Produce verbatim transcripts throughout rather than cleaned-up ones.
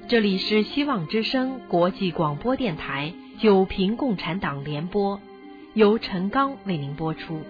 这里是希望之声国际广播电台九平共产党联播，由陈刚为您播出。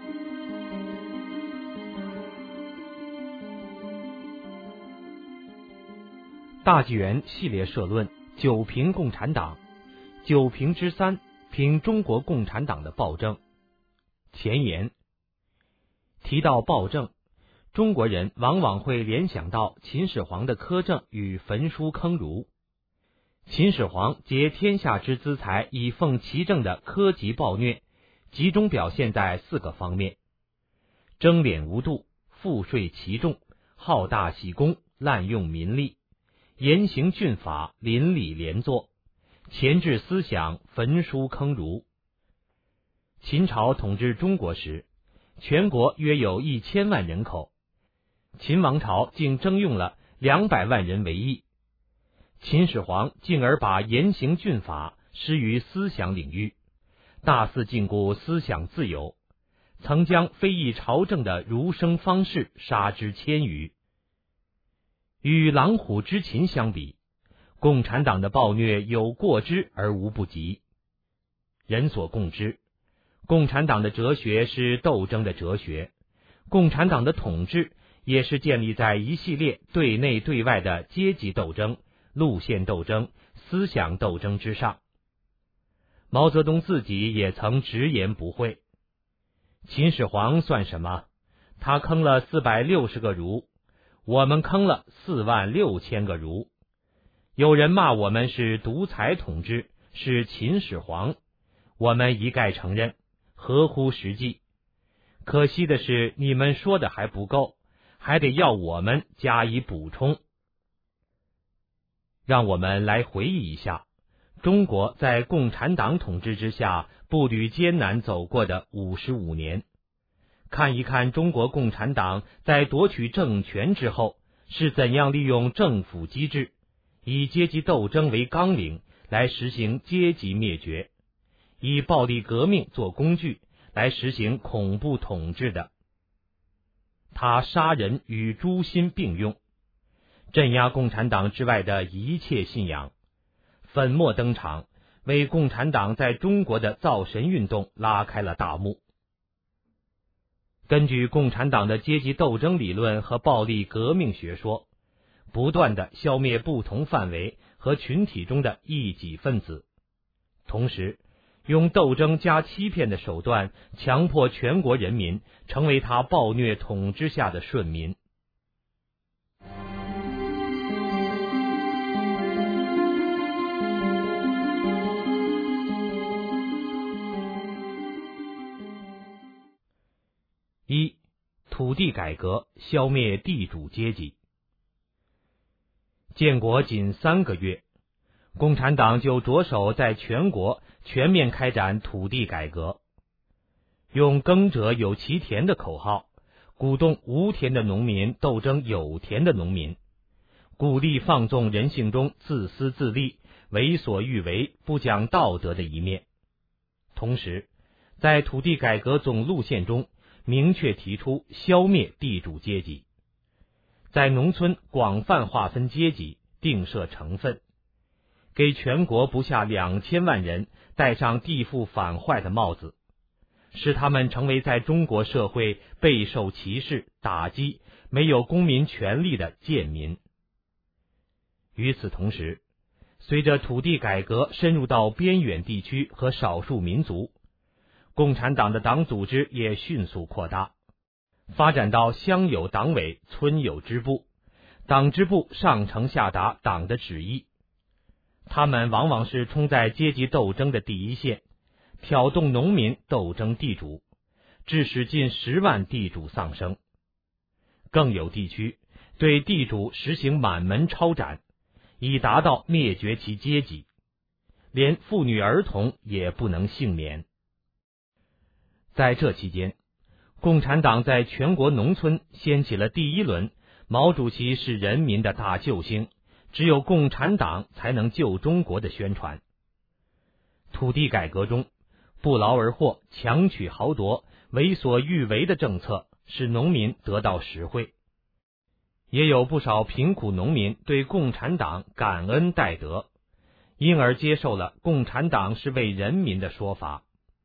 大纪元系列社论：九评共产党，九评之三，评中国共产党的暴政。前言提到暴政，中国人往往会联想到秦始皇的苛政与焚书坑儒。秦始皇竭天下之资财以奉其政的苛疾暴虐，集中表现在四个方面：征敛无度，赋税奇重，好大喜功，滥用民力，严刑峻法，邻里连坐，钳制思想，焚书坑儒。秦朝统治中国时，全国约有一千万人口，秦王朝竟征用了两百万人为役。秦始皇进而把严刑峻法施于思想领域，大肆禁锢思想自由，曾将非议朝政的儒生方士杀之千余。与狼虎之秦相比，共产党的暴虐有过之而无不及。人所共知，共产党的哲学是斗争的哲学，共产党的统治也是建立在一系列对内对外的阶级斗争、路线斗争、思想斗争之上。毛泽东自己也曾直言不讳，秦始皇算什么？他坑了四百六十个儒，我们坑了四万六千个儒。有人骂我们是独裁统治，是秦始皇，我们一概承认，合乎实际。可惜的是，你们说的还不够，还得要我们加以补充。让我们来回忆一下，中国在共产党统治之下步履艰难走过的五十五年，看一看中国共产党在夺取政权之后是怎样利用政府机制，以阶级斗争为纲领来实行阶级灭绝，以暴力革命做工具来实行恐怖统治的。他杀人与诛心并用，镇压共产党之外的一切信仰，粉墨登场，为共产党在中国的造神运动拉开了大幕。根据共产党的阶级斗争理论和暴力革命学说，不断地消灭不同范围和群体中的异己分子，同时用斗争加欺骗的手段强迫全国人民成为他暴虐统治下的顺民。一、土地改革，消灭地主阶级。建国仅三个月，共产党就着手在全国全面开展土地改革，用耕者有其田的口号，鼓动无田的农民斗争有田的农民，鼓励放纵人性中自私自利、为所欲为、不讲道德的一面。同时，在土地改革总路线中明确提出消灭地主阶级，在农村广泛划分阶级，定设成分，给全国不下两千万人戴上地富反坏的帽子，使他们成为在中国社会备受歧视、打击、没有公民权利的贱民。与此同时，随着土地改革深入到边远地区和少数民族，共产党的党组织也迅速扩大，发展到乡有党委，村有支部，党支部上承下达党的旨意。他们往往是冲在阶级斗争的第一线，挑动农民斗争地主，致使近十万地主丧生。更有地区对地主实行满门抄斩，以达到灭绝其阶级，连妇女儿童也不能幸免。在这期间，共产党在全国农村掀起了第一轮毛主席是人民的大救星，只有共产党才能救中国的宣传。土地改革中，不劳而获、强取豪夺、为所欲为的政策使农民得到实惠。 也有不少贫苦农民对共产党感恩戴德，因而接受了共产党是为人民的说法。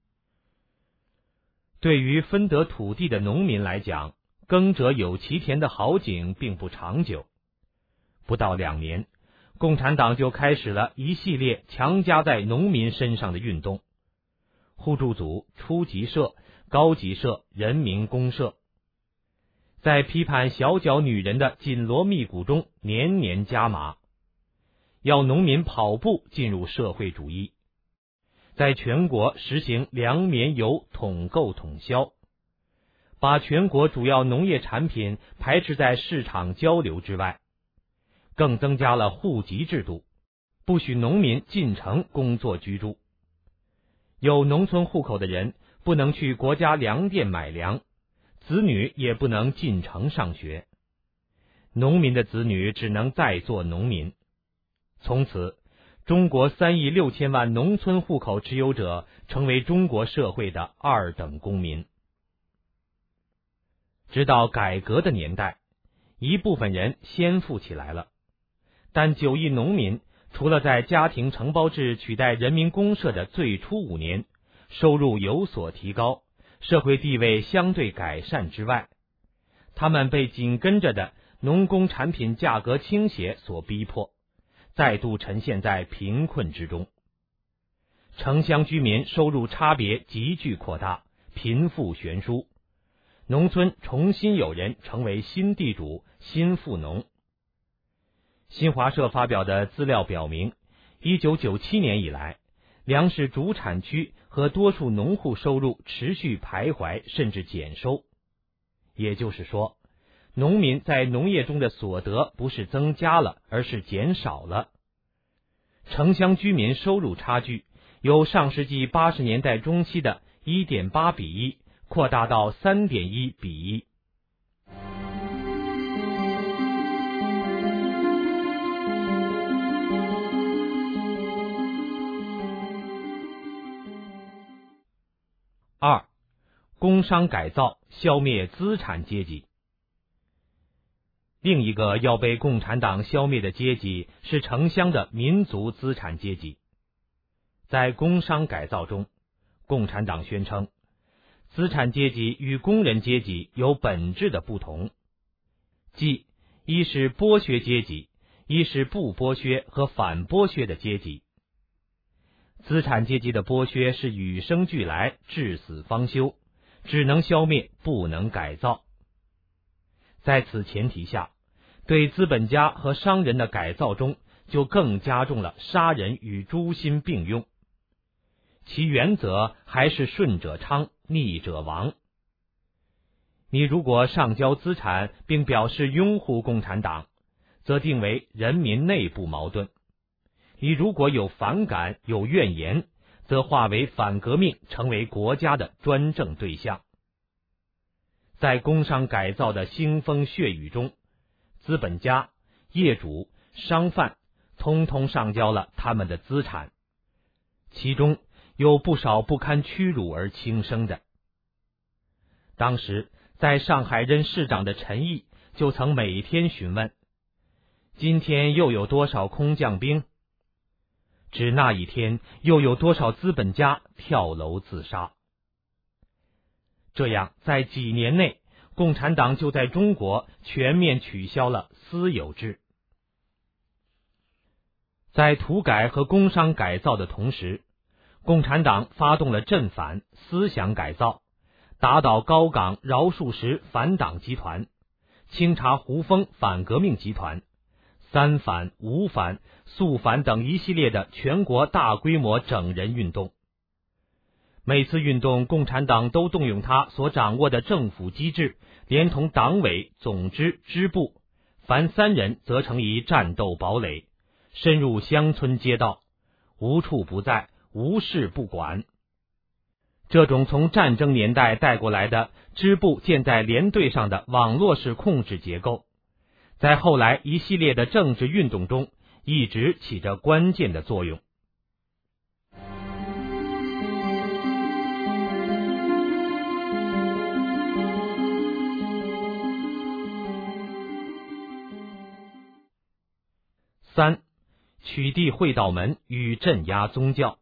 对于分得土地的农民来讲，耕者有其田的好景并不长久。不到两年，共产党就开始了一系列强加在农民身上的运动，互助组、初级社、高级社、人民公社，在批判小脚女人的紧锣密鼓中年年加码，要农民跑步进入社会主义，在全国实行粮棉油统购统销，把全国主要农业产品排斥在市场交流之外，更增加了户籍制度，不许农民进城工作居住。有农村户口的人不能去国家粮店买粮，子女也不能进城上学，农民的子女只能再做农民。从此，中国三亿六千万农村户口持有者成为中国社会的二等公民。直到改革的年代，一部分人先富起来了，但九亿农民除了在家庭承包制取代人民公社的最初五年收入有所提高，社会地位相对改善之外，他们被紧跟着的农工产品价格倾斜所逼迫，再度沉陷在贫困之中。城乡居民收入差别急剧扩大，贫富悬殊，农村重新有人成为新地主、新富农。新华社发表的资料表明，一九九七年以来，粮食主产区和多数农户收入持续徘徊甚至减收。也就是说，农民在农业中的所得不是增加了，而是减少了。城乡居民收入差距由上世纪八十年代中期的 一点八比一扩大到 三点一比一。二、工商改造消灭资产阶级。另一个要被共产党消灭的阶级是城乡的民族资产阶级。在工商改造中，共产党宣称，资产阶级与工人阶级有本质的不同，即一是剥削阶级，一是不剥削和反剥削的阶级。资产阶级的剥削是与生俱来，至死方休，只能消灭，不能改造。在此前提下，对资本家和商人的改造中就更加重了杀人与诛心并用，其原则还是顺者昌，逆者亡。你如果上交资产并表示拥护共产党，则定为人民内部矛盾；你如果有反感、有怨言，则化为反革命，成为国家的专政对象。在工商改造的腥风血雨中，资本家、业主、商贩通通上交了他们的资产，其中有不少不堪屈辱而轻生的。当时在上海任市长的陈毅就曾每天询问，今天又有多少空降兵？指那一天又有多少资本家跳楼自杀？这样，在几年内，共产党就在中国全面取消了私有制。在土改和工商改造的同时，共产党发动了镇反、思想改造，打倒高岗饶漱石反党集团，清查胡风反革命集团，三反、五反、肃反等一系列的全国大规模整人运动。每次运动，共产党都动用他所掌握的政府机制，连同党委、总支、支部，凡三人则成一战斗堡垒，深入乡村街道，无处不在，无事不管。这种从战争年代带过来的支部建在连队上的网络式控制结构，在后来一系列的政治运动中一直起着关键的作用。 三、取缔会道门与镇压宗教。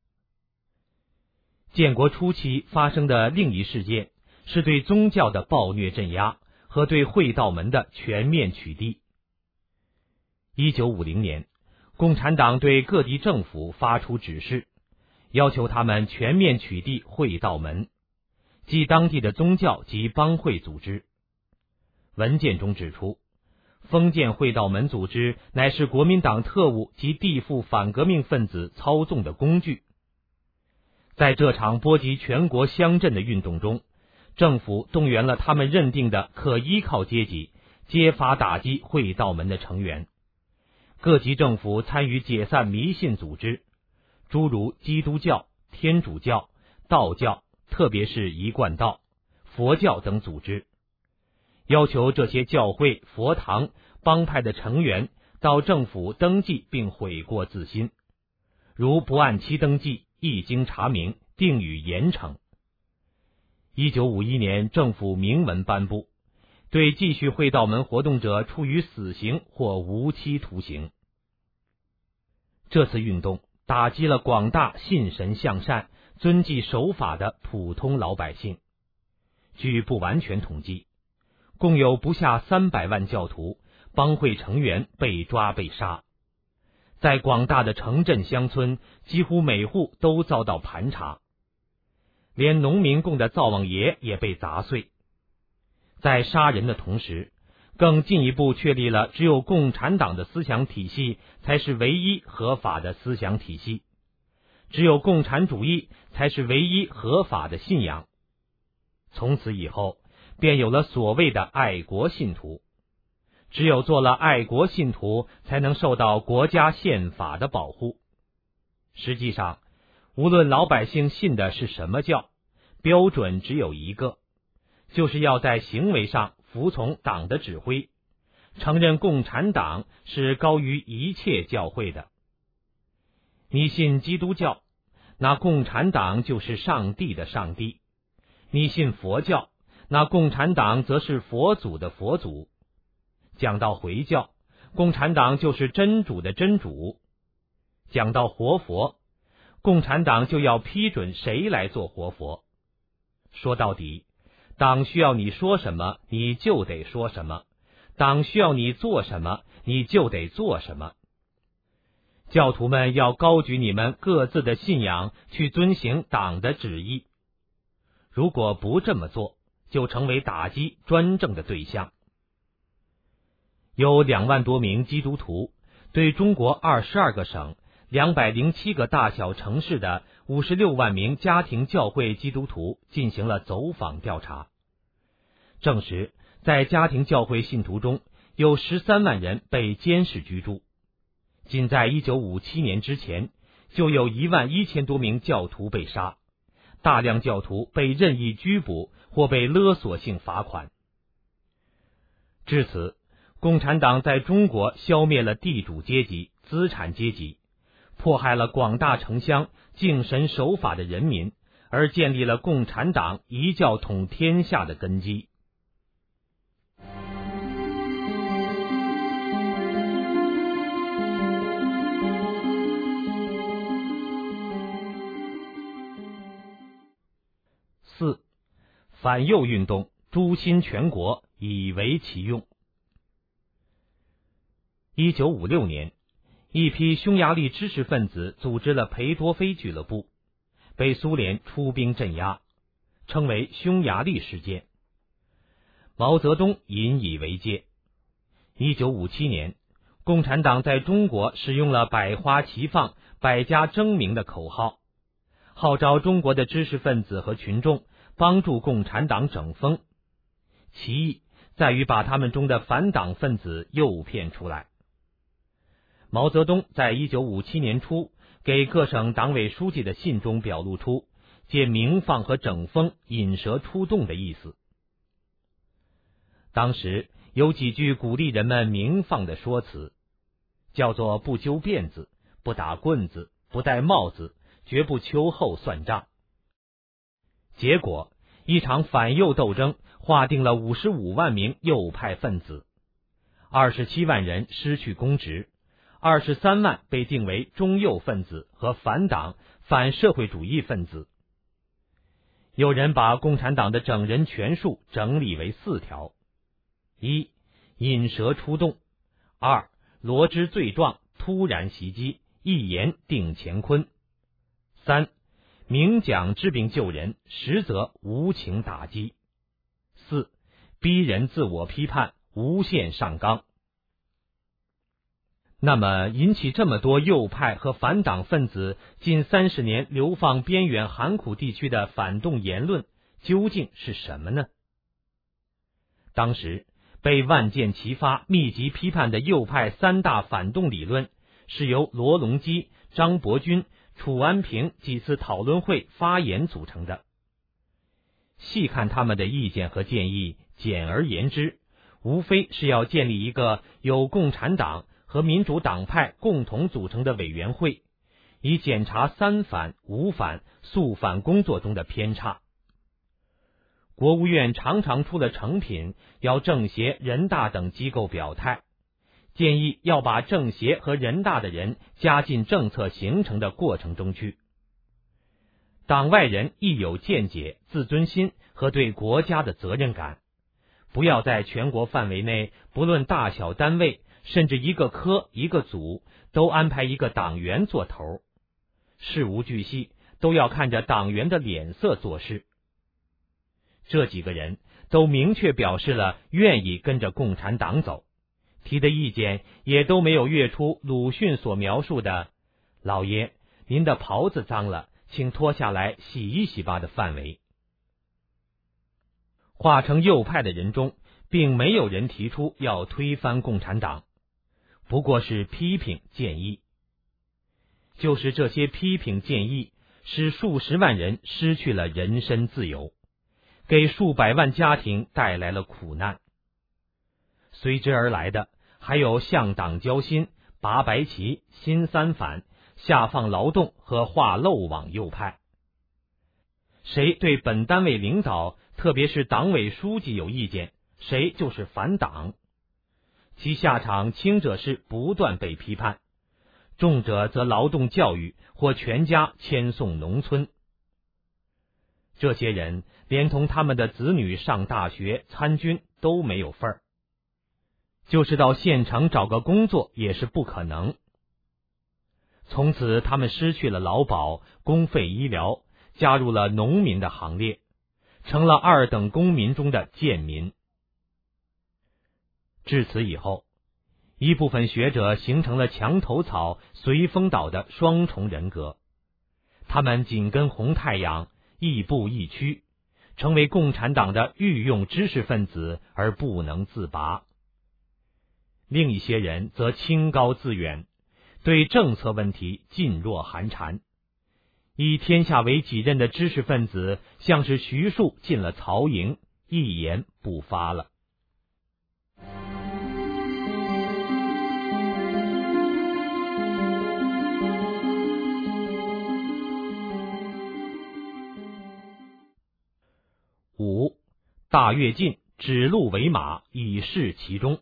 建国初期发生的另一事件是对宗教的暴虐镇压和对会道门的全面取缔。一九五零年，共产党对各地政府发出指示，要求他们全面取缔会道门，即当地的宗教及帮会组织。文件中指出，封建会道门组织乃是国民党特务及地富反革命分子操纵的工具。在这场波及全国乡镇的运动中，政府动员了他们认定的可依靠阶级，揭发打击会道门的成员。各级政府参与解散迷信组织，诸如基督教、天主教、道教，特别是一贯道、佛教等组织，要求这些教会、佛堂、帮派的成员到政府登记并悔过自新，如不按期登记，一经查明，定予严惩。一九五一年，政府明文颁布，对继续会道门活动者处以死刑或无期徒刑。这次运动打击了广大信神向善、遵纪守法的普通老百姓。据不完全统计，共有不下三百万教徒、帮会成员被抓被杀。在广大的城镇乡村，几乎每户都遭到盘查，连农民供的灶王爷也被砸碎。在杀人的同时，更进一步确立了只有共产党的思想体系才是唯一合法的思想体系，只有共产主义才是唯一合法的信仰。从此以后，便有了所谓的爱国信徒，只有做了爱国信徒，才能受到国家宪法的保护。实际上，无论老百姓信的是什么教，标准只有一个，就是要在行为上服从党的指挥，承认共产党是高于一切教会的。你信基督教，那共产党就是上帝的上帝；你信佛教，那共产党则是佛祖的佛祖。讲到回教，共产党就是真主的真主；讲到活佛，共产党就要批准谁来做活佛。说到底，党需要你说什么，你就得说什么；党需要你做什么，你就得做什么。教徒们要高举你们各自的信仰，去遵行党的旨意。如果不这么做，就成为打击专政的对象。有两万多名基督徒对中国二十二个省、两百零七个大小城市的五十六万名家庭教会基督徒进行了走访调查，证实在家庭教会信徒中有十三万人被监视居住。仅在一九五七年之前，就有一万一千多名教徒被杀，大量教徒被任意拘捕或被勒索性罚款。至此，共产党在中国消灭了地主阶级、资产阶级，迫害了广大城乡敬神守法的人民，而建立了共产党一教统天下的根基。四、反右运动诛心全国，以为其用。一九五六年，一批匈牙利知识分子组织了裴多菲俱乐部，被苏联出兵镇压，称为匈牙利事件。毛泽东引以为戒。一九五七年，共产党在中国使用了百花齐放、百家争鸣的口号，号召中国的知识分子和群众帮助共产党整风，其意在于把他们中的反党分子诱骗出来。毛泽东在一九五七年初给各省党委书记的信中表露出借鸣放和整风引蛇出洞的意思。当时有几句鼓励人们鸣放的说辞，叫做不揪辫子，不打棍子，不戴帽子，绝不秋后算账。结果，一场反右斗争划定了五十五万名右派分子，二十七万人失去公职， 二十三万被定为中右分子和反党、反社会主义分子。有人把共产党的整人权术整理为四条：一、引蛇出洞；二、罗织罪状，突然袭击，一言定乾坤；三、明讲治病救人，实则无情打击；四、逼人自我批判，无限上纲。那么引起这么多右派和反党分子近三十年流放边远寒苦地区的反动言论究竟是什么呢？当时被万箭齐发密集批判的右派三大反动理论是由罗隆基、张伯钧、楚安平几次讨论会发言组成的。细看他们的意见和建议，简而言之，无非是要建立一个有共产党和民主党派共同组成的委员会，以检查三反、五反、肃反工作中的偏差。国务院常常出了成品，要政协、人大等机构表态，建议要把政协和人大的人加进政策形成的过程中去。党外人亦有见解、自尊心和对国家的责任感，不要在全国范围内，不论大小单位，甚至一个科、一个组，都安排一个党员做头，事无巨细都要看着党员的脸色做事。这几个人都明确表示了愿意跟着共产党走，提的意见也都没有越出鲁迅所描述的“老爷，您的袍子脏了，请脱下来洗一洗吧”的范围。化成右派的人中，并没有人提出要推翻共产党，不过是批评建议。就是这些批评建议，使数十万人失去了人身自由，给数百万家庭带来了苦难。随之而来的还有向党交心、拔白旗、新三反、下放劳动和画漏网右派。谁对本单位领导，特别是党委书记有意见，谁就是反党。其下场轻者是不断被批判，重者则劳动教育或全家迁送农村。这些人连同他们的子女上大学、参军都没有份儿，就是到县城找个工作也是不可能。从此他们失去了劳保、公费医疗，加入了农民的行列，成了二等公民中的贱民。至此以后，一部分学者形成了墙头草、随风倒的双重人格，他们紧跟红太阳，亦步亦趋，成为共产党的御用知识分子而不能自拔。另一些人则清高自远，对政策问题噤若寒蝉。以天下为己任的知识分子，像是徐庶进了曹营，一言不发了。五、大跃进，指鹿为马，以示其中。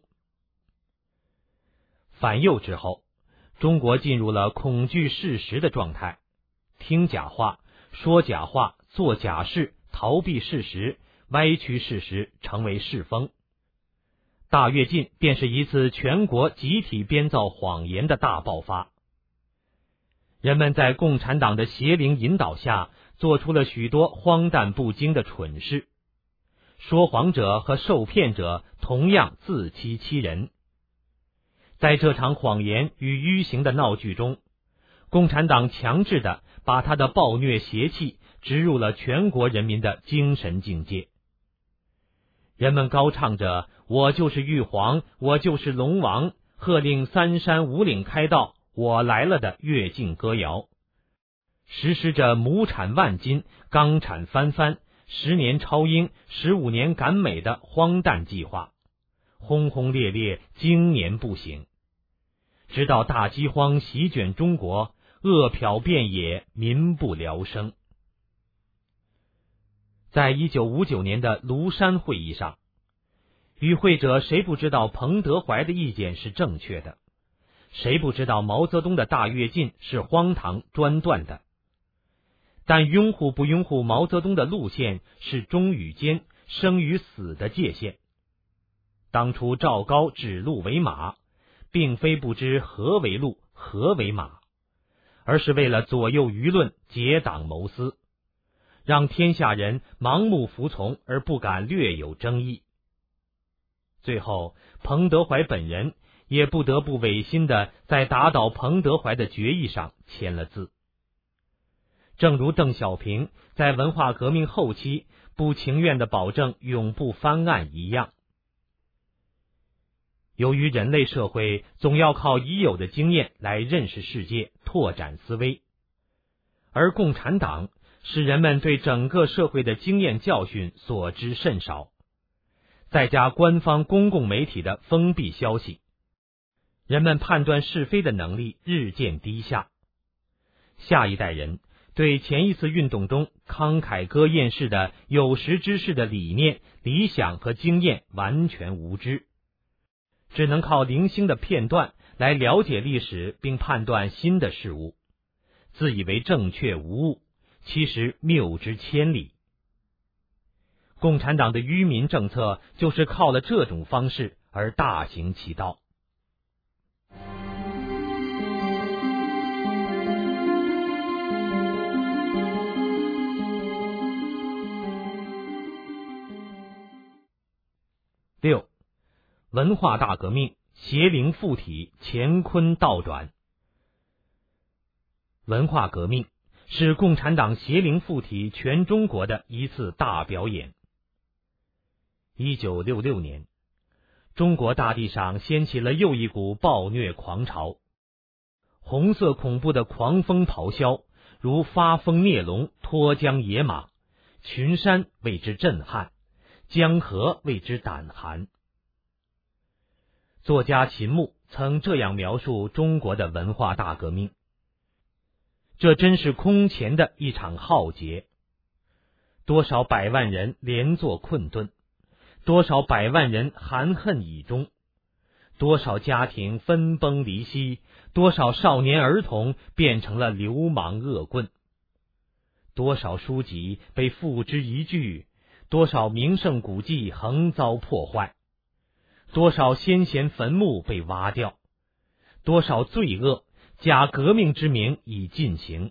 反右之后，中国进入了恐惧事实的状态，听假话、说假话、做假事、逃避事实、歪曲事实成为世风。大跃进便是一次全国集体编造谎言的大爆发。人们在共产党的邪灵引导下，做出了许多荒诞不经的蠢事。说谎者和受骗者同样自欺欺人。在这场谎言与迂行的闹剧中，共产党强制地把他的暴虐邪气植入了全国人民的精神境界。人们高唱着我就是玉皇，我就是龙王，喝令三山五岭开道，我来了的跃进歌谣，实施着亩产万斤、钢产翻番、十年超英、十五年赶美的荒诞计划，轰轰烈烈，经年不醒，直到大饥荒席卷中国，饿殍遍野，民不聊生。在一九五九年的庐山会议上，与会者谁不知道彭德怀的意见是正确的？ 谁不知道毛泽东的大跃进是荒唐专断的？但拥护不拥护毛泽东的路线是忠与奸、生与死的界限。当初赵高指鹿为马，并非不知何为鹿，何为马，而是为了左右舆论，结党谋私，让天下人盲目服从而不敢略有争议。最后，彭德怀本人也不得不违心的在打倒彭德怀的决议上签了字。正如邓小平在文化革命后期不情愿的保证永不翻案一样。由于人类社会总要靠已有的经验来认识世界，拓展思维，而共产党使人们对整个社会的经验教训所知甚少，再加官方公共媒体的封闭消息，人们判断是非的能力日渐低下。下一代人对前一次运动中慷慨歌艳式的有识之士的理念、理想和经验完全无知，只能靠零星的片段来了解历史并判断新的事物，自以为正确无误，其实谬之千里。共产党的愚民政策就是靠了这种方式而大行其道。六、文化大革命，邪灵附体，乾坤倒转。文化革命是共产党邪灵附体全中国的一次大表演。一九六六年，中国大地上掀起了又一股暴虐狂潮，红色恐怖的狂风咆哮，如发疯孽龙脱缰野马，群山为之震撼，江河为之胆寒。作家秦牧曾这样描述中国的文化大革命：这真是空前的一场浩劫，多少百万人连坐困顿，多少百万人含恨以终，多少家庭分崩离析，多少少年儿童变成了流氓恶棍，多少书籍被付之一炬，多少名胜古迹横遭破坏，多少先贤坟墓被挖掉，多少罪恶假革命之名已进行。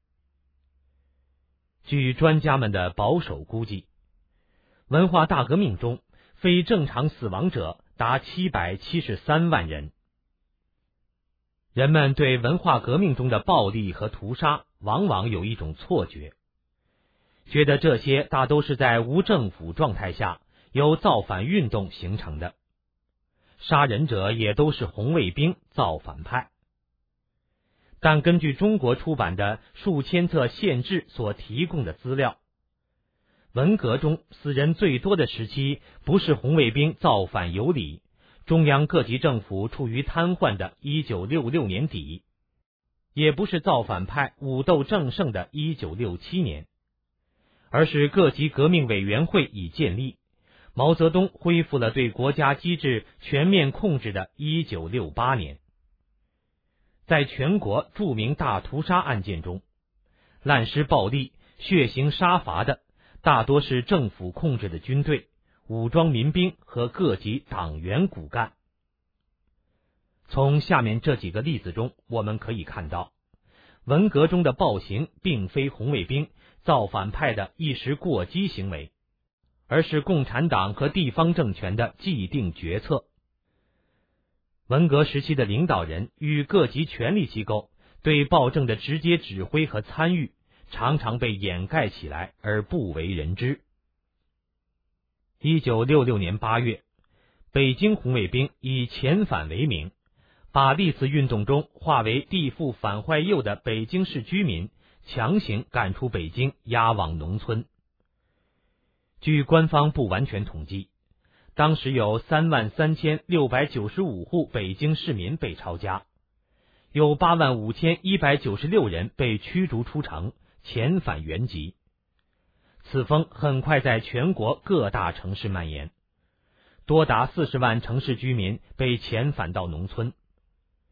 据专家们的保守估计，文化大革命中非正常死亡者达七百七十三万人。人们对文化革命中的暴力和屠杀往往有一种错觉，觉得这些大都是在无政府状态下由造反运动形成的，杀人者也都是红卫兵、造反派。但根据中国出版的数千册县志所提供的资料，文革中死人最多的时期不是红卫兵造反有理，中央各级政府处于瘫痪的一九六六年底，也不是造反派武斗正盛的一九六七年，而是各级革命委员会已建立，毛泽东恢复了对国家机制全面控制的一九六八年。在全国著名大屠杀案件中，滥施暴力、血腥杀伐的大多是政府控制的军队、武装民兵和各级党员骨干。从下面这几个例子中，我们可以看到，文革中的暴行并非红卫兵、造反派的一时过激行为，而是共产党和地方政权的既定决策。文革时期的领导人与各级权力机构对暴政的直接指挥和参与，常常被掩盖起来而不为人知。一九六六年八月，北京红卫兵以遣返为名，把历次运动中化为地富反坏右的北京市居民强行赶出北京，押往农村。据官方不完全统计，当时有三万三千六百九十五户北京市民被抄家，有八万五千一百九十六人被驱逐出城，遣返原籍。此风很快在全国各大城市蔓延，多达四十万城市居民被遣返到农村。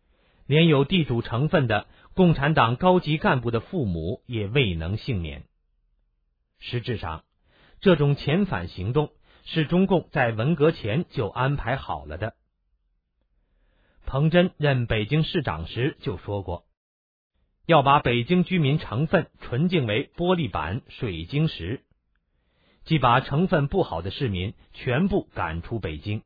连有地主成分的共产党高级干部的父母也未能幸免。实质上，这种遣返行动是中共在文革前就安排好了的。彭真任北京市长时就说过，要把北京居民成分纯净为玻璃板、水晶石，即把成分不好的市民全部赶出北京。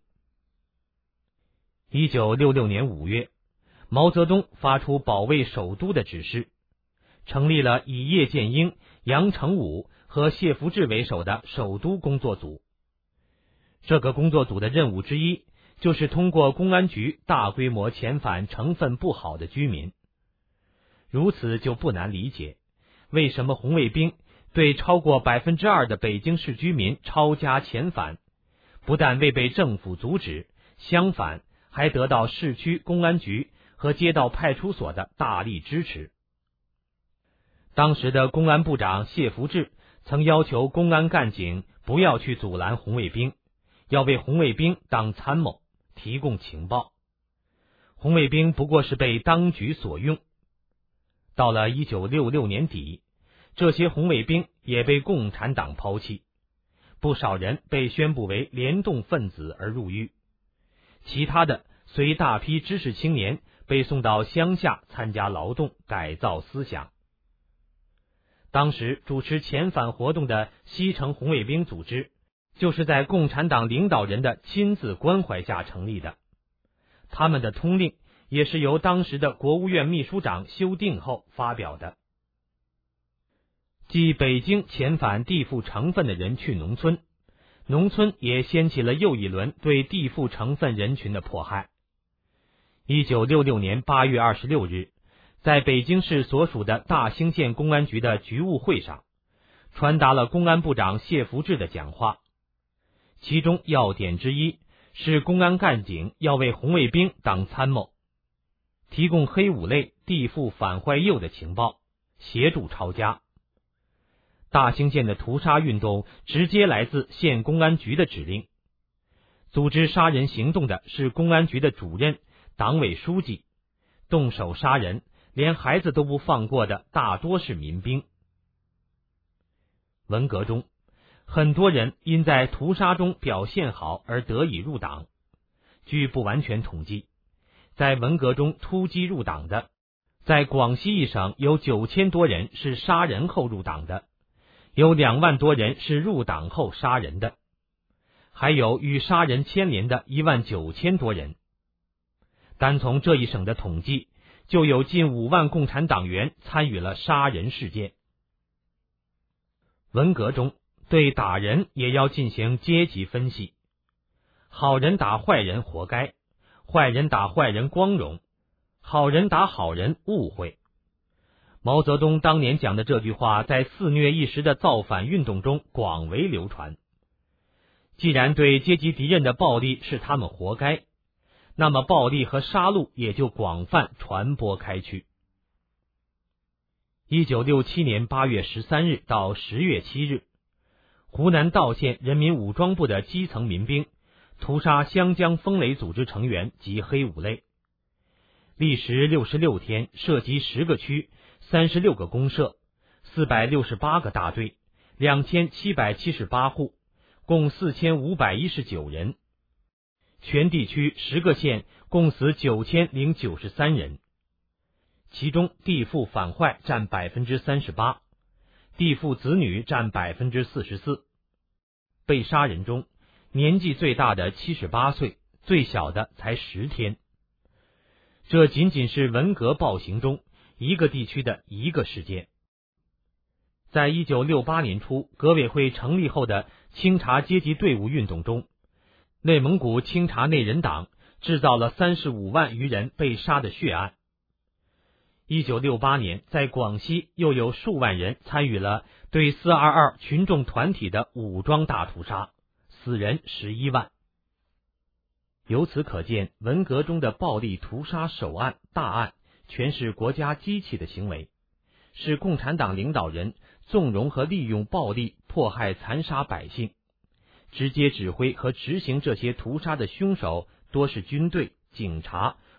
一九六六年五月，毛泽东发出保卫首都的指示，成立了以叶剑英、杨成武和谢福治为首的首都工作组。这个工作组的任务之一，就是通过公安局大规模遣返成分不好的居民。如此就不难理解，为什么红卫兵对超过百分之二的北京市居民抄家遣返，不但未被政府阻止，相反还得到市区公安局和街道派出所的大力支持。当时的公安部长谢福治曾要求公安干警不要去阻拦红卫兵，要为红卫兵当参谋，提供情报。红卫兵不过是被当局所用。到了一九六六年底，这些红卫兵也被共产党抛弃，不少人被宣布为联动分子而入狱，其他的随大批知识青年被送到乡下参加劳动，改造思想。当时主持遣返活动的西城红卫兵组织，就是在共产党领导人的亲自关怀下成立的，他们的通令也是由当时的国务院秘书长修订后发表的。继北京遣返地富成分的人去农村，农村也掀起了又一轮对地富成分人群的迫害。一九六六年八月二十六日，在北京市所属的大兴县公安局的局务会上，传达了公安部长谢福治的讲话，其中要点之一是公安干警要为红卫兵当参谋，提供黑五类地富反坏右的情报，协助抄家。大兴县的屠杀运动直接来自县公安局的指令，组织杀人行动的是公安局的主任、党委书记，动手杀人连孩子都不放过的大多是民兵。文革中，很多人因在屠杀中表现好而得以入党。据不完全统计，在文革中突击入党的，在广西一省有九千多人是杀人后入党的，有两万多人是入党后杀人的，还有与杀人牵连的一万九千多人。单从这一省的统计，就有近五万共产党员参与了杀人事件。文革中对打人也要进行阶级分析，好人打坏人活该，坏人打坏人光荣，好人打好人误会。毛泽东当年讲的这句话在肆虐一时的造反运动中广为流传。既然对阶级敌人的暴力是他们活该，那么暴力和杀戮也就广泛传播开去。一九六七年八月十三日到十月七日，湖南道县人民武装部的基层民兵屠杀湘江风雷组织成员及黑五类，历时六十六天，涉及十个区、三十六个公社、四百六十八个大队、两千七百七十八户，共四千五百一十九人。全地区十个县共死九千零九十三人，其中地富反坏占百分之三十八，地富子女占百分之四十四。被杀人中，年纪最大的七十八岁，最小的才十天。这仅仅是文革暴行中一个地区的一个事件。在一九六八年初革委会成立后的清查阶级队伍运动中，内蒙古清查内人党制造了三十五万余人被杀的血案。一九六八年，在广西又有数万人参与了对四二二群众团体的武装大屠杀，死人十一万。由此可见，文革中的暴力屠杀首案、大案全是国家机器的行为，是共产党领导人纵容和利用暴力迫害残杀百姓。直接指挥和执行这些屠杀的凶手多是军队、警察、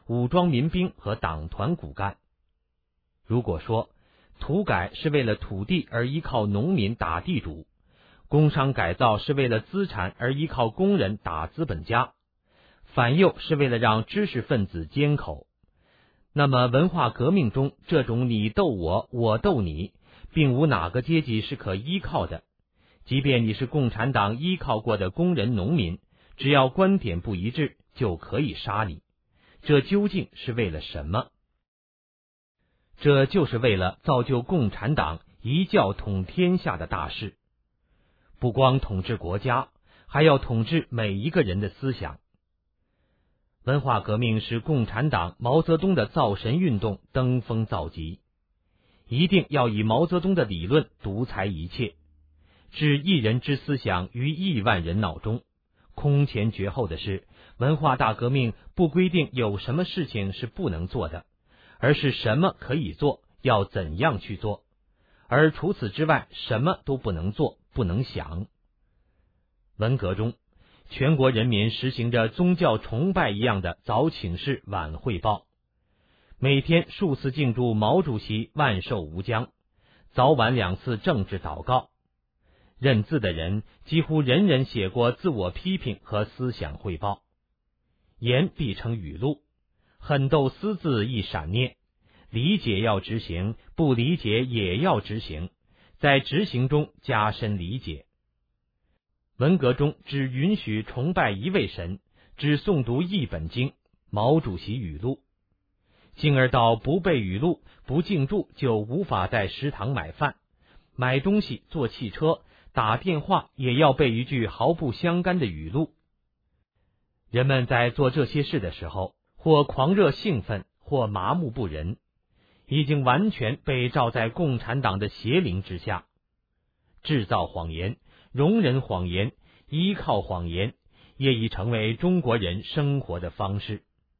武装民兵和党团骨干。如果说土改是为了土地而依靠农民打地主，工商改造是为了资产而依靠工人打资本家，反右是为了让知识分子缄口，那么文化革命中这种你斗我，我斗你，并无哪个阶级是可依靠的。即便你是共产党依靠过的工人农民，只要观点不一致，就可以杀你。这究竟是为了什么？这就是为了造就共产党一教统天下的大事，不光统治国家，还要统治每一个人的思想。文化革命使共产党毛泽东的造神运动登峰造极，一定要以毛泽东的理论独裁一切，置一人之思想于亿万人脑中。空前绝后的是，文化大革命不规定有什么事情是不能做的，而是什么可以做，要怎样去做，而除此之外什么都不能做，不能想。文革中，全国人民实行着宗教崇拜一样的早请示晚汇报，每天数次敬祝毛主席万寿无疆，早晚两次政治祷告。认字的人几乎人人写过自我批评和思想汇报，言必成语录，狠斗私字一闪念，理解要执行，不理解也要执行，在执行中加深理解。文革中只允许崇拜一位神，只诵读一本经，毛主席语录，进而到不背语录，不敬祝就无法在食堂买饭，买东西，坐汽车，打电话也要背一句毫不相干的语录。人们在做这些事的时候，或狂热兴奋，或麻木不仁，已经完全被罩在共产党的邪灵之下。制造谎言，容忍谎言，依靠谎言，也已成为中国人生活的方式。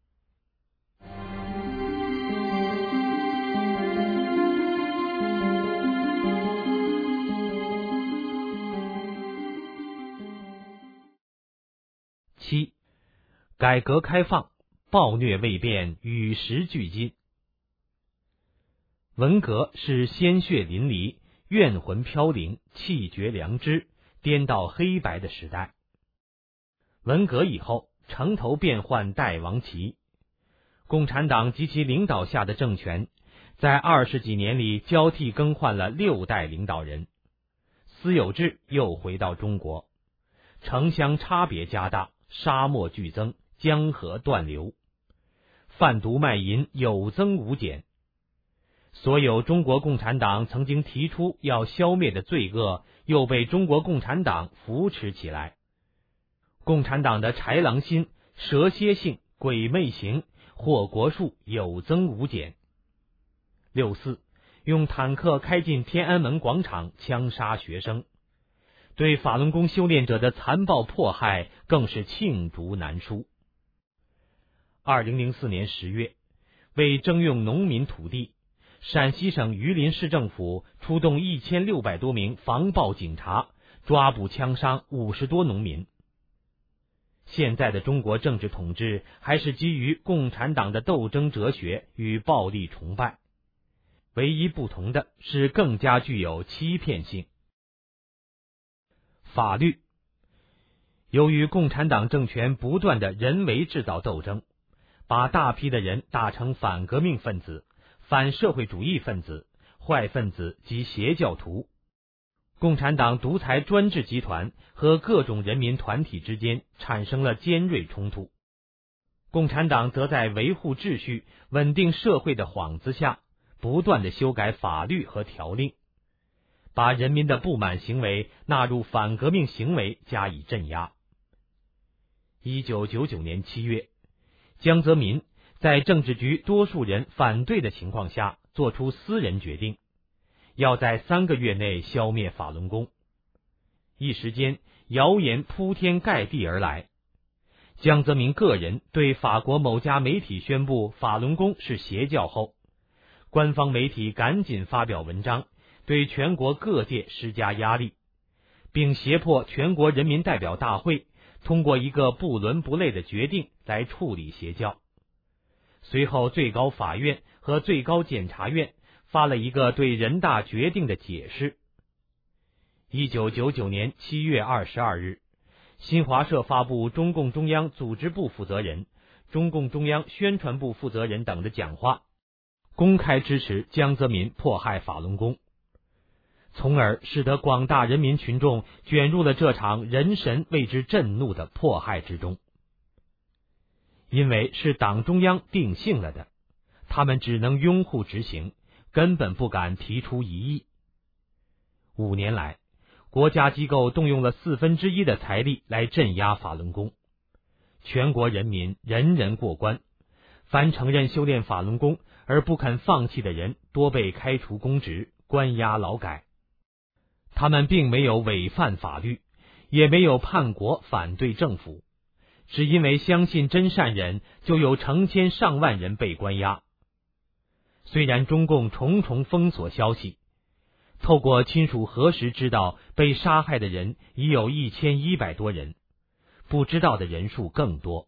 七，改革开放，暴虐未变，与时俱进。文革是鲜血淋漓、怨魂飘零、气绝良知、颠倒黑白的时代。文革以后，城头变换代王旗，共产党及其领导下的政权，在二十几年里交替更换了六代领导人，私有制又回到中国，城乡差别加大，沙漠剧增，江河断流，贩毒卖淫有增无减。所有中国共产党曾经提出要消灭的罪恶，又被中国共产党扶持起来。共产党的豺狼心、蛇蝎性、鬼魅行、祸国术有增无减。六四，用坦克开进天安门广场，枪杀学生，对法轮功修炼者的残暴迫害更是罄竹难书。二零零四年十月，为征用农民土地，陕西省榆林市政府出动一千六百多名防暴警察，抓捕枪伤五十多农民。现在的中国政治统治还是基于共产党的斗争哲学与暴力崇拜，唯一不同的是更加具有欺骗性。法律，由于共产党政权不断的人为制造斗争，把大批的人打成反革命分子、反社会主义分子、坏分子及邪教徒。共产党独裁专制集团和各种人民团体之间产生了尖锐冲突，共产党则在维护秩序、稳定社会的幌子下，不断的修改法律和条令，把人民的不满行为纳入反革命行为加以镇压。一九九九年七月，江泽民在政治局多数人反对的情况下，做出私人决定，要在三个月内消灭法轮功。一时间，谣言铺天盖地而来。江泽民个人对法国某家媒体宣布法轮功是邪教后，官方媒体赶紧发表文章，对全国各界施加压力，并胁迫全国人民代表大会通过一个不伦不类的决定来处理邪教。 随后最高法院和最高检察院发了一个对人大决定的解释。一九九九年七月二十二日，新华社发布中共中央组织部负责人、中共中央宣传部负责人等的讲话，公开支持江泽民迫害法轮功，从而使得广大人民群众卷入了这场人神为之震怒的迫害之中。因为是党中央定性了的，他们只能拥护执行，根本不敢提出异议。五年来，国家机构动用了四分之一的财力来镇压法轮功，全国人民人人过关，凡承认修炼法轮功而不肯放弃的人，多被开除公职，关押劳改。他们并没有违反法律，也没有叛国反对政府，只因为相信真善人，就有成千上万人被关押。虽然中共重重封锁消息，透过亲属核实知道被杀害的人已有一千一百多人，不知道的人数更多。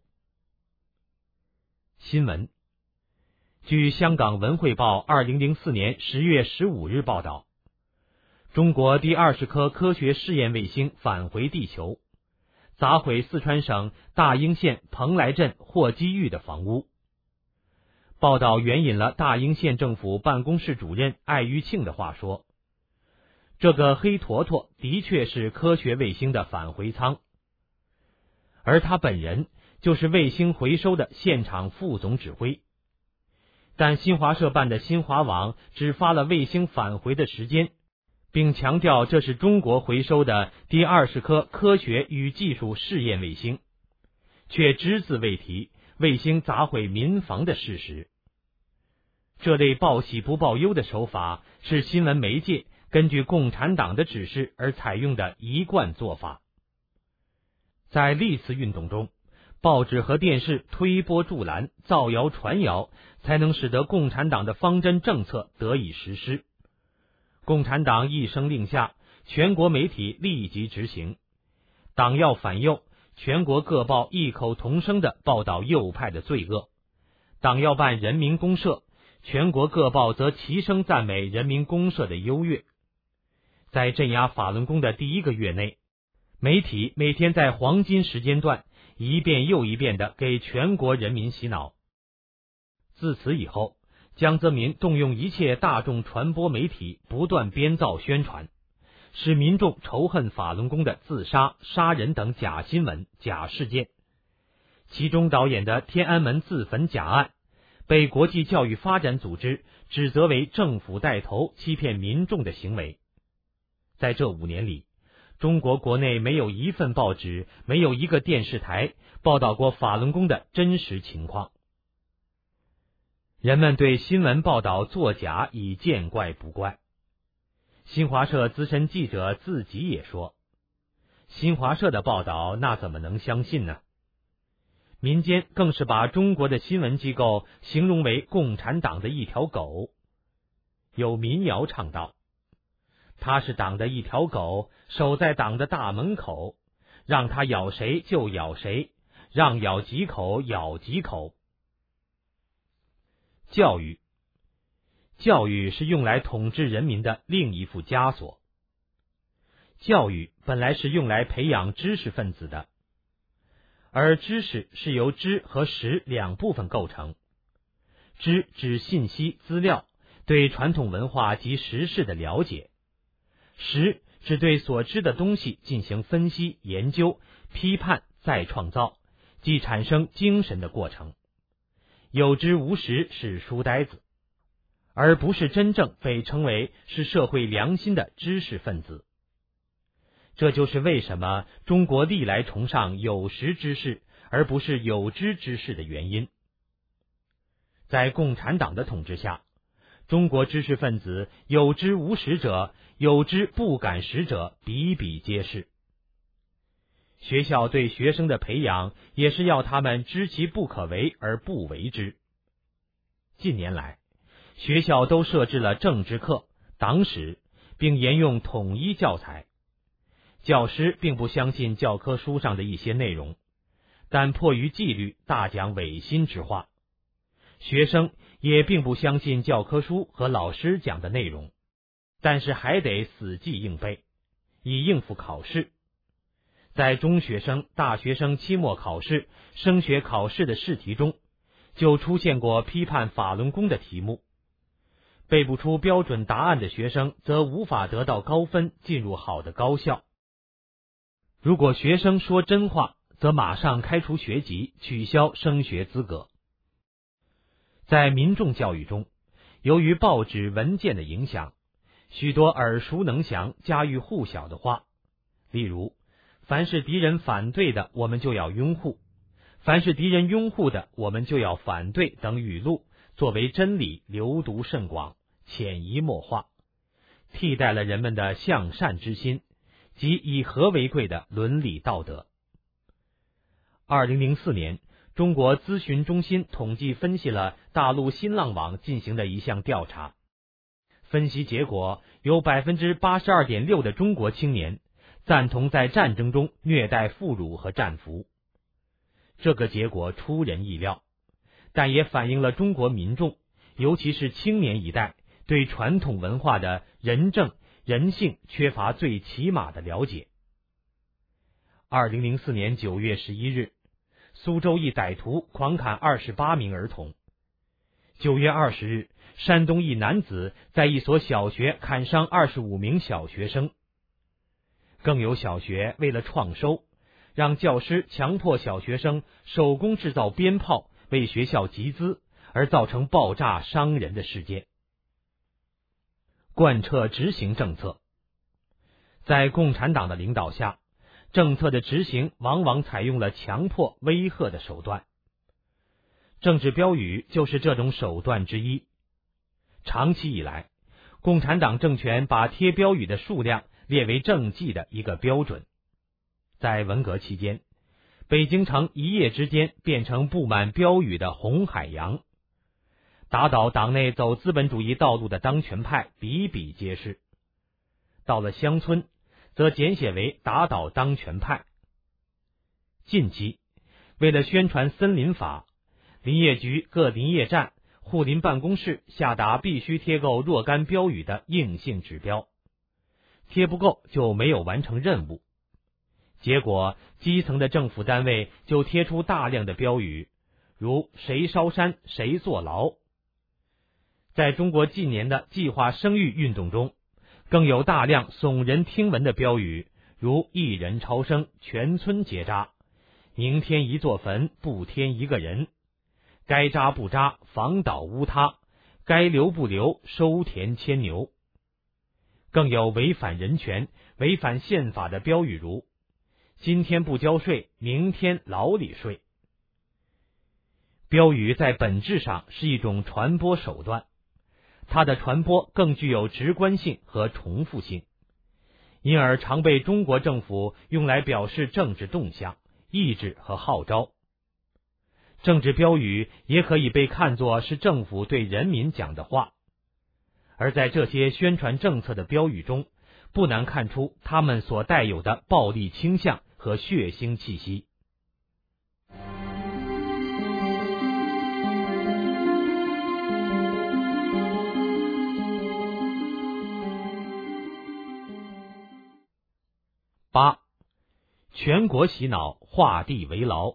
新闻，据香港文汇报二零零四年十月十五日报道，中国第二十颗科学试验卫星返回地球，砸毁四川省大英县蓬莱镇霍基峪的房屋。报道援引了大英县政府办公室主任艾玉庆的话说，这个黑坨坨的确是科学卫星的返回舱，而他本人就是卫星回收的现场副总指挥。但新华社办的新华网只发了卫星返回的时间，并强调这是中国回收的第二十颗科学与技术试验卫星，却只字未提卫星砸毁民房的事实。这类报喜不报忧的手法是新闻媒介根据共产党的指示而采用的一贯做法。在历次运动中，报纸和电视推波助澜、造谣传谣，才能使得共产党的方针政策得以实施。共产党一声令下，全国媒体立即执行。党要反右，全国各报异口同声地报道右派的罪恶；党要办人民公社，全国各报则齐声赞美人民公社的优越。在镇压法轮功的第一个月内，媒体每天在黄金时间段一遍又一遍地给全国人民洗脑。自此以后，江泽民动用一切大众传播媒体不断编造宣传，使民众仇恨法轮功的自杀、杀人等假新闻、假事件。其中导演的天安门自焚假案，被国际教育发展组织指责为政府带头欺骗民众的行为。在这五年里，中国国内没有一份报纸，没有一个电视台报道过法轮功的真实情况。人们对新闻报道作假已见怪不怪。新华社资深记者自己也说，新华社的报道那怎么能相信呢？民间更是把中国的新闻机构形容为共产党的一条狗。有民谣唱道，他是党的一条狗，守在党的大门口，让他咬谁就咬谁，让咬几口咬几口。教育，教育是用来统治人民的另一副枷锁。教育本来是用来培养知识分子的，而知识是由知和识两部分构成。知指信息资料，对传统文化及时事的了解；识指对所知的东西进行分析、研究、批判、再创造，即产生精神的过程。有知无识是书呆子，而不是真正被称为是社会良心的知识分子。这就是为什么中国历来崇尚有识之士，而不是有知之士的原因。在共产党的统治下，中国知识分子有知无识者，有知不敢识者比比皆是。学校对学生的培养也是要他们知其不可为而不为之。近年来，学校都设置了政治课、党史，并沿用统一教材。教师并不相信教科书上的一些内容，但迫于纪律，大讲违心之话。 学生也并不相信教科书和老师讲的内容，但是还得死记硬背，以应付考试。在中学生、大学生期末考试、升学考试的试题中，就出现过批判法轮功的题目。背不出标准答案的学生则无法得到高分，进入好的高校。如果学生说真话，则马上开除学籍，取消升学资格。在民众教育中，由于报纸文件的影响，许多耳熟能详、家喻户晓的话，例如凡是敌人反对的，我们就要拥护；凡是敌人拥护的，我们就要反对等语录，作为真理流毒甚广，潜移默化，替代了人们的向善之心及以和为贵的伦理道德。二零零四年，中国咨询中心统计分析了大陆新浪网进行的一项调查，分析结果有 百分之八十二点六 的中国青年赞同在战争中虐待妇孺和战俘。这个结果出人意料，但也反映了中国民众，尤其是青年一代，对传统文化的仁政、人性缺乏最起码的了解。二零零四年九月十一日，苏州一歹徒狂砍二十八名儿童。九月二十日，山东一男子在一所小学砍伤二十五名小学生。更有小学为了创收，让教师强迫小学生手工制造鞭炮为学校集资，而造成爆炸伤人的事件。贯彻执行政策。在共产党的领导下，政策的执行往往采用了强迫、威吓的手段。政治标语就是这种手段之一。长期以来，共产党政权把贴标语的数量列为政绩的一个标准。在文革期间，北京城一夜之间变成布满标语的红海洋，打倒党内走资本主义道路的当权派比比皆是。到了乡村，则简写为打倒当权派。近期，为了宣传森林法，林业局各林业站、护林办公室下达必须贴够若干标语的硬性指标，贴不够就没有完成任务。结果，基层的政府单位就贴出大量的标语，如谁烧山谁坐牢。在中国近年的计划生育运动中，更有大量耸人听闻的标语，如一人超生，全村结扎，宁添一座坟，不添一个人，该扎不扎，房倒屋塌，该留不留，收田牵牛。更有违反人权、违反宪法的标语，如今天不交税，明天牢里睡。标语在本质上是一种传播手段，它的传播更具有直观性和重复性，因而常被中国政府用来表示政治动向、意志和号召。政治标语也可以被看作是政府对人民讲的话，而在这些宣传政策的标语中，不难看出他们所带有的暴力倾向和血腥气息。八、全国洗脑，画地为牢。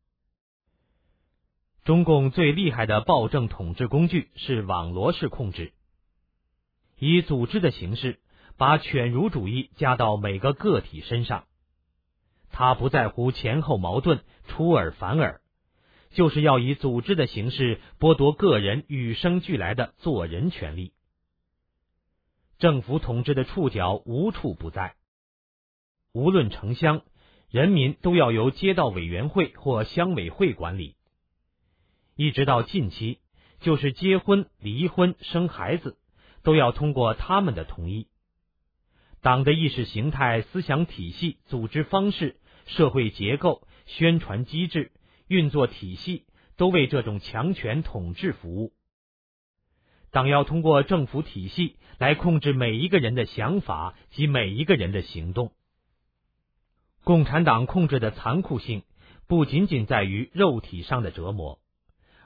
中共最厉害的暴政统治工具是网罗式控制，以组织的形式把犬儒主义加到每个个体身上。他不在乎前后矛盾、出尔反尔，就是要以组织的形式剥夺个人与生俱来的做人权利。政府统治的触角无处不在，无论城乡，人民都要由街道委员会或乡委会管理。一直到近期，就是结婚、离婚、生孩子，都要通过他们的同意。党的意识形态、思想体系、组织方式、社会结构、宣传机制、运作体系，都为这种强权统治服务。党要通过政府体系来控制每一个人的想法及每一个人的行动。共产党控制的残酷性不仅仅在于肉体上的折磨，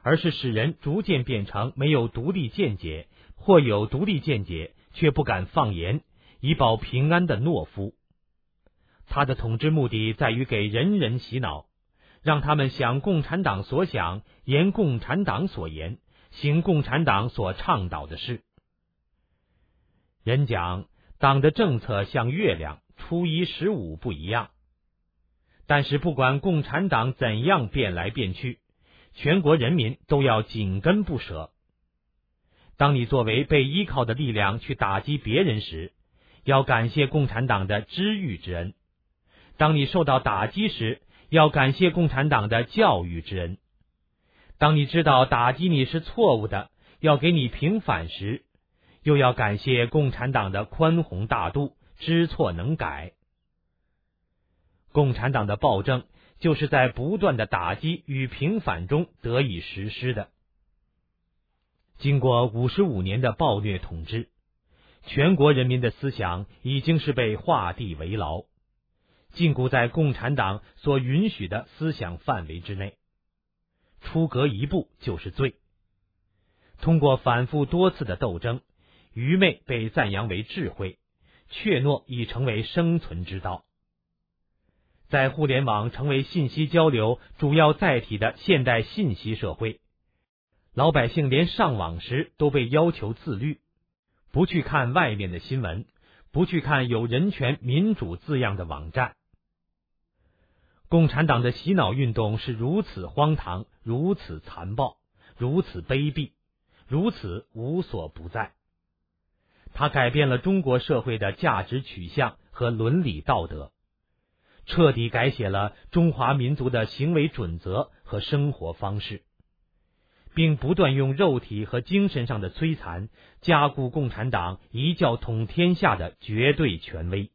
而是使人逐渐变成没有独立见解，或有独立见解却不敢放言，以保平安的懦夫。他的统治目的在于给人人洗脑，让他们想共产党所想，言共产党所言，行共产党所倡导的事。人讲党的政策像月亮，初一十五不一样，但是不管共产党怎样变来变去，全国人民都要紧跟不舍。当你作为被依靠的力量去打击别人时，要感谢共产党的知遇之恩；当你受到打击时，要感谢共产党的教育之恩；当你知道打击你是错误的，要给你平反时，又要感谢共产党的宽宏大度，知错能改。共产党的暴政就是在不断的打击与平反中得以实施的。经过五十五年的暴虐统治，全国人民的思想已经是被画地为牢，禁锢在共产党所允许的思想范围之内，出格一步就是罪。通过反复多次的斗争，愚昧被赞扬为智慧，怯懦已成为生存之道。在互联网成为信息交流主要载体的现代信息社会，老百姓连上网时都被要求自律，不去看外面的新闻，不去看有人权民主字样的网站。共产党的洗脑运动是如此荒唐，如此残暴，如此卑鄙，如此无所不在。它改变了中国社会的价值取向和伦理道德，彻底改写了中华民族的行为准则和生活方式，并不断用肉体和精神上的摧残加固共产党一教统天下的绝对权威。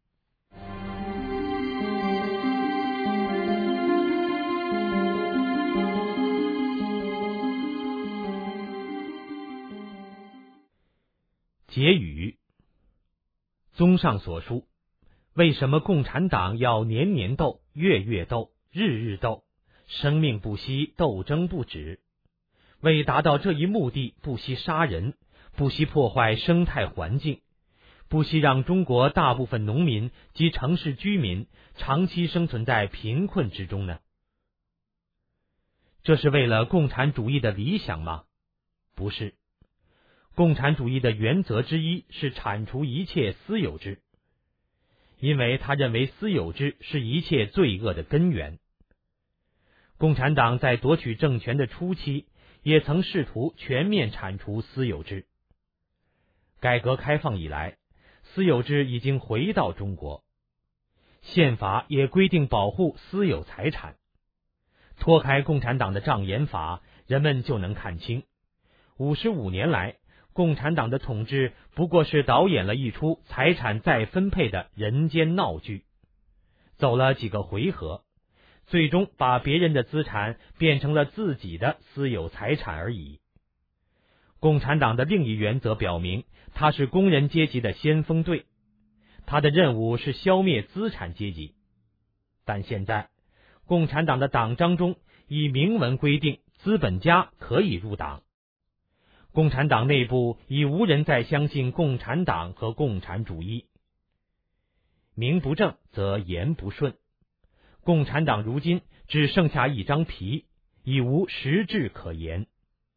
结语：综上所述，为什么共产党要年年斗、月月斗、日日斗，生命不息，斗争不止？为达到这一目的，不惜杀人，不惜破坏生态环境，不惜让中国大部分农民及城市居民长期生存在贫困之中呢？这是为了共产主义的理想吗？不是。共产主义的原则之一是铲除一切私有制，因为他认为私有制是一切罪恶的根源。共产党在夺取政权的初期，也曾试图全面铲除私有制。改革开放以来，私有制已经回到中国，宪法也规定保护私有财产。脱开共产党的障眼法，人们就能看清，五十五年来，共产党的统治不过是导演了一出财产再分配的人间闹剧，走了几个回合，最终把别人的资产变成了自己的私有财产而已。共产党的另一原则表明，它是工人阶级的先锋队，它的任务是消灭资产阶级。但现在，共产党的党章中已明文规定，资本家可以入党。共产党内部已无人再相信共产党和共产主义。名不正则言不顺，共产党如今只剩下一张皮，已无实质可言。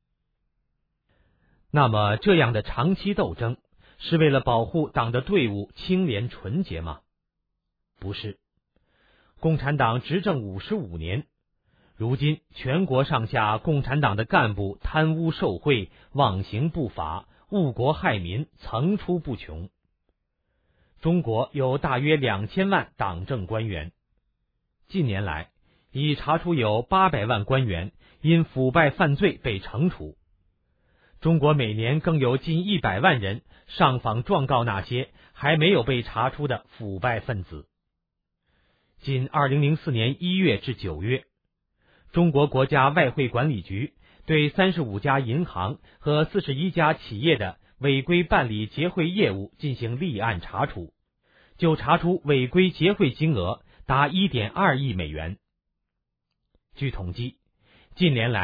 那么这样的长期斗争是为了保护党的队伍清廉纯洁吗？不是。共产党执政五十五年，如今全国上下共产党的干部贪污受贿、妄行不法、误国害民层出不穷。中国有大约两千万党政官员，近年来已查出有八百万官员因腐败犯罪被惩处。中国每年更有近一百万人上访状告那些还没有被查出的腐败分子。仅二零零四年一月至九月，中国国家外汇管理局对三十五家银行和四十一家企业的违规办理结汇业务进行立案查处，就查出违规结汇金额达 一点二亿美元。据统计，近年来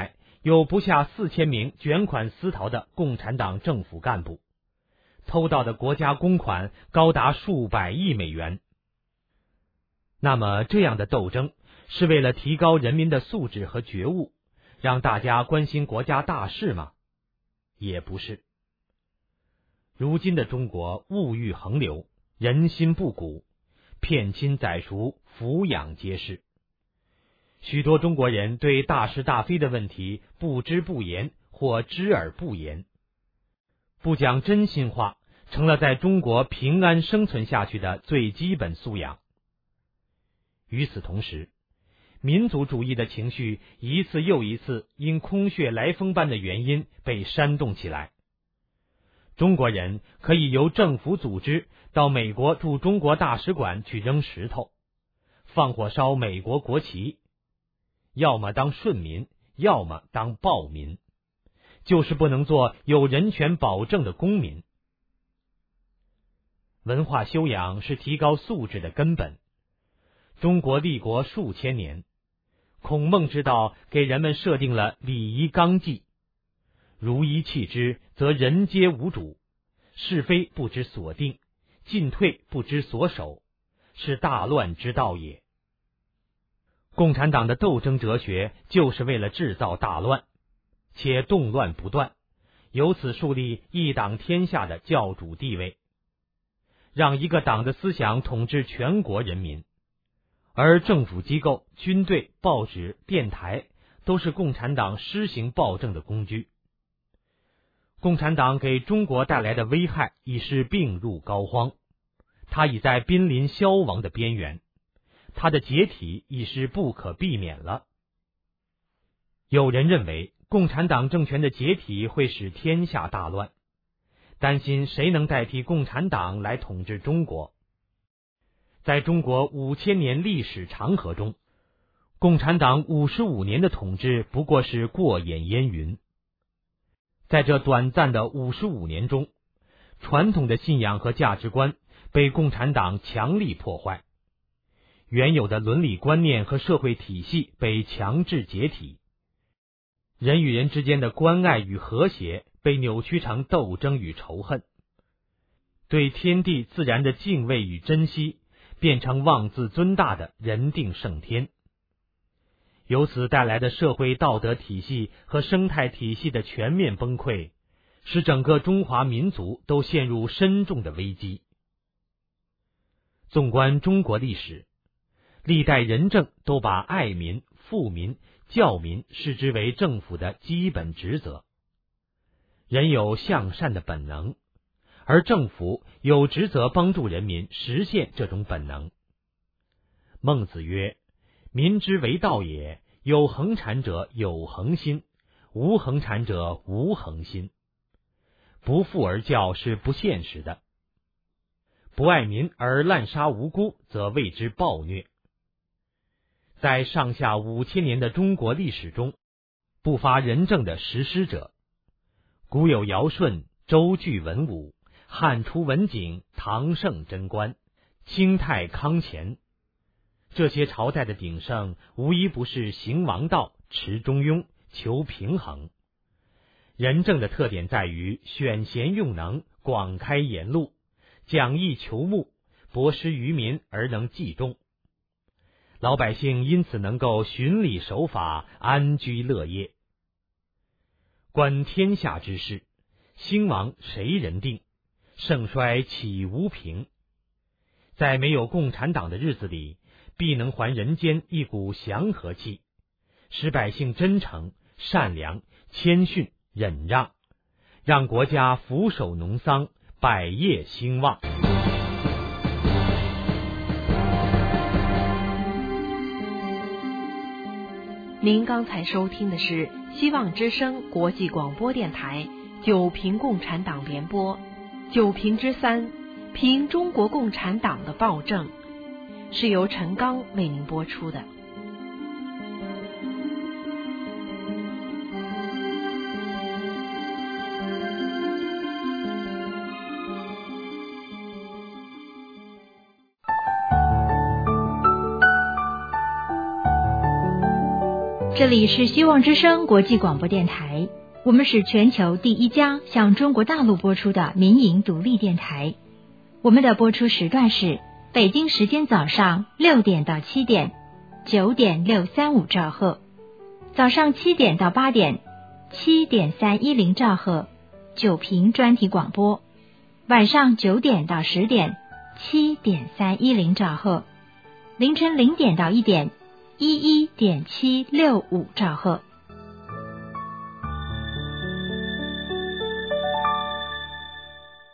有不下四千名卷款私逃的共产党政府干部，偷盗的国家公款高达数百亿美元。那么这样的斗争是为了提高人民的素质和觉悟，让大家关心国家大事吗？也不是。如今的中国物欲横流，人心不古，骗亲宰赎，抚养皆是。许多中国人对大是大非的问题不知不言或知而不言，不讲真心话成了在中国平安生存下去的最基本素养。与此同时，民族主义的情绪一次又一次因空穴来风般的原因被煽动起来。中国人可以由政府组织到美国驻中国大使馆去扔石头，放火烧美国国旗，要么当顺民，要么当暴民，就是不能做有人权保证的公民。文化修养是提高素质的根本。中国立国数千年，孔孟之道给人们设定了礼仪纲纪，如一弃之，则人皆无主，是非不知所定，进退不知所守，是大乱之道也。共产党的斗争哲学就是为了制造大乱，且动乱不断，由此树立一党天下的教主地位，让一个党的思想统治全国人民。而政府机构、军队、报纸、电台都是共产党施行暴政的工具。共产党给中国带来的危害已是病入膏肓，它已在濒临消亡的边缘，它的解体已是不可避免了。有人认为共产党政权的解体会使天下大乱，担心谁能代替共产党来统治中国。在中国五千年历史长河中，共产党五十五年的统治不过是过眼烟云。在这短暂的五十五年中，传统的信仰和价值观被共产党强力破坏，原有的伦理观念和社会体系被强制解体，人与人之间的关爱与和谐被扭曲成斗争与仇恨，对天地自然的敬畏与珍惜变成妄自尊大的人定胜天。由此带来的社会道德体系和生态体系的全面崩溃，使整个中华民族都陷入深重的危机。纵观中国历史，历代仁政都把爱民、富民、教民视之为政府的基本职责。人有向善的本能，而政府有职责帮助人民实现这种本能。孟子曰：民之为道也，有恒产者有恒心，无恒产者无恒心。不富而教是不现实的，不爱民而滥杀无辜，则谓之暴虐。在上下五千年的中国历史中，不乏仁政的实施者。古有尧舜、周具文武，汉初文景，唐盛贞观，清太康乾。这些朝代的鼎盛，无一不是行王道，持中庸，求平衡。仁政的特点在于选贤用能，广开言路，讲义求目，博施于民而能济众。老百姓因此能够循礼守法，安居乐业。观天下之事，兴亡谁人定？盛衰岂无凭？在没有共产党的日子里，必能还人间一股祥和气，使百姓真诚、善良、谦逊、忍让，让国家俯首农桑，百业兴旺。 您刚才收听的是希望之声国际广播电台九评共产党联播，九评之三，评中国共产党的暴政，是由陈刚为您播出的。 这里是希望之声国际广播电台，我们是全球第一家向中国大陆播出的民营独立电台。我们的播出时段是北京时间早上六点到七点，九点六三五兆赫；早上七点到八点，七点三一零兆赫，九频专题广播；晚上九点到十点，七点三一零兆赫；凌晨零点到一点，一一点七六五兆赫。